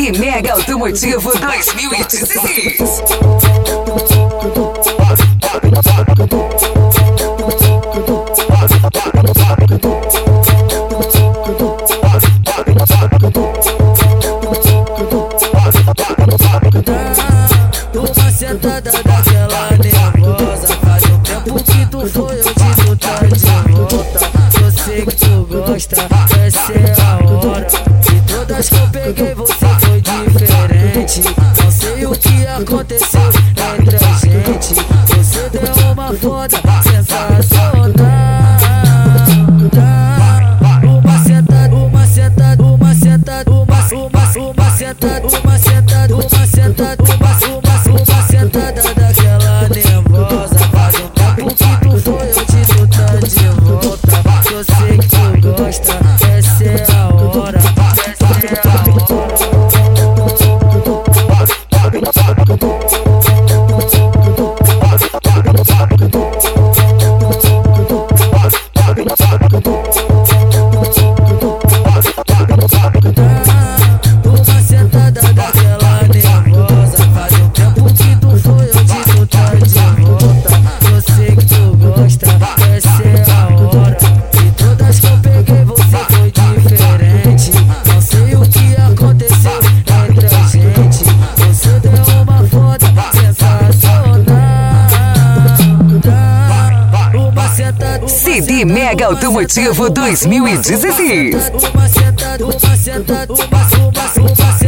CD Mega Automotivo 2016. Uma sentada daquela nervosa. Faz um tempo que tu foi, eu te lutar de volta. Eu sei que tu gosta, essa é a hora. E todas que eu peguei você foi diferente. Não sei o que aconteceu entre a gente. Você deu uma foda sensacional. Uma sentada, uma sentada, uma sentada, uma sentada, uma sentada, uma sentada, uma sentada daquela nervosa. Faz um tempo que tu foi, eu te lutar de volta. Eu sei que tu gosta, essa é a hora, essa é a hora. Uma sentada daquela nervosa. Faz um tempo que tu foi, eu te lutar de volta. Eu sei que tu gosta, essa é a hora. E todas que eu peguei você foi diferente. Não sei o que aconteceu entre a gente. Você deu uma foda sensacional. Uma sentada, CD Mega Automotivo 2016. uma sentada, uma sentada, uma